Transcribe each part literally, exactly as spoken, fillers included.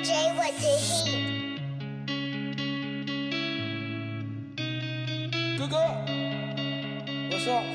J with the heat. Good girl. What's up?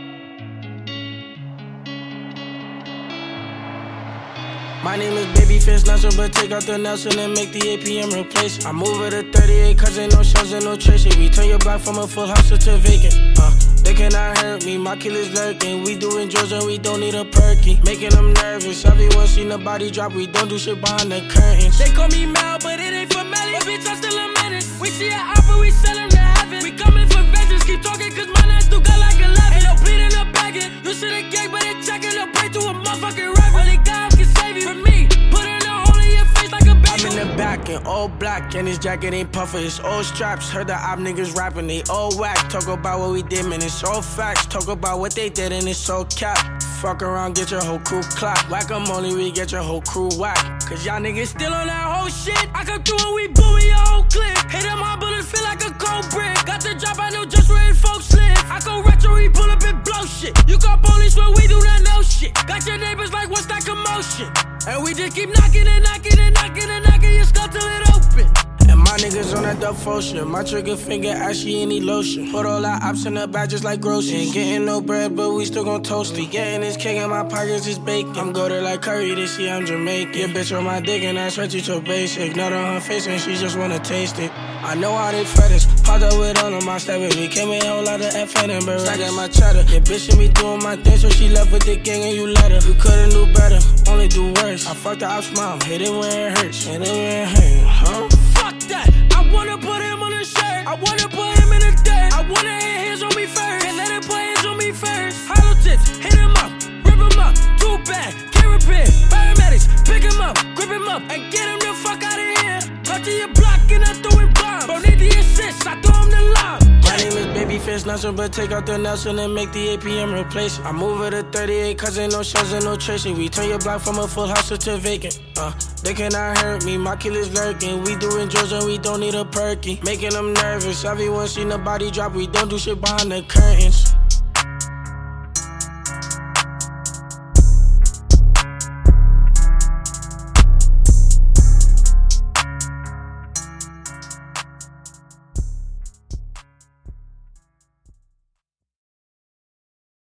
My name is Babyface Nelson, but take out the Nelson and make the A P M replace it. I move it to thirty-eight cause ain't no shells and no traces. We turn your block from a full house to vacant. Uh, they cannot hurt me, my killers lurking. We doing drills and we don't need a perky. Making them nervous, everyone seen the body drop. We don't do shit behind the curtains. They call me Mel, but it ain't for Melly. But bitch, I'm still a menace. We see an opera, we send them to heaven. We coming for vengeance, keep talking cause my nuts do got like eleven. Ain't no bleeding or begging. You should have gang, but it checking. No break to a motherfucking reverend. Only God can save you from me. Put in a hole in your face like a baby. I'm in the back in all black, and his jacket ain't puffer, it's all straps. Heard the op niggas rapping, they all whack. Talk about what we did, man, it's all facts. Talk about what they did, and it's all cap. Fuck around, get your whole crew clap. Whack 'em only, we get your whole crew whack. Cause y'all niggas still on that whole shit. I come through and we booming your whole clip. Hit them hard bullets, feel like a cold brick. Got the drop, I know just where folks live. I go retro, we pull up and blow shit. You call police when we do not know shit. Got your neighbors like, what's that commotion? And we just keep knocking and knocking and knocking and knocking your skull till it open. And my niggas on that dub motion. My trigger finger ashy, any lotion. Put all our ops in the bag just like groceries. Ain't getting no bread, but we still gon' toast it. We getting this cake in my pockets is bacon. I'm goated like Curry, this year I'm Jamaican. Your bitch on my dick and that's right, you so basic. Not on her face and she just wanna taste it. I know how they feathers. Popped up with all of my step with me. Came in a whole lot of F N and Beretta. Stacking my cheddar. Your bitch and me doing my thing, so she left with the gang and you let her. You couldn't do better, only do worse. I fucked the ops mom, hit it when it hurts. Hit it when it hurts, huh? Fuck that. I wanna put him on a shirt. I wanna put him in the dirt. I wanna hit hands on me first. And let him put hands on me first. Hollow tips, hit him up, rip him up. Too bad, can't repair. Paramedics, pick him up, grip him up, and get him the fuck out of here. Cut to your block and I throw in bombs. Bro, need the assist, I throw him the lob. My name is Babyface Nelson, but take out the Nelson and make the A P M replace it. I move it to thirty-eight cause ain't no shells and no traces. We turn your block from a full house to vacant. Uh, they cannot hurt me, my killers lurking. We doing drills and we don't need a perky. Making them nervous, everyone seen the body drop. We don't do shit behind the curtains.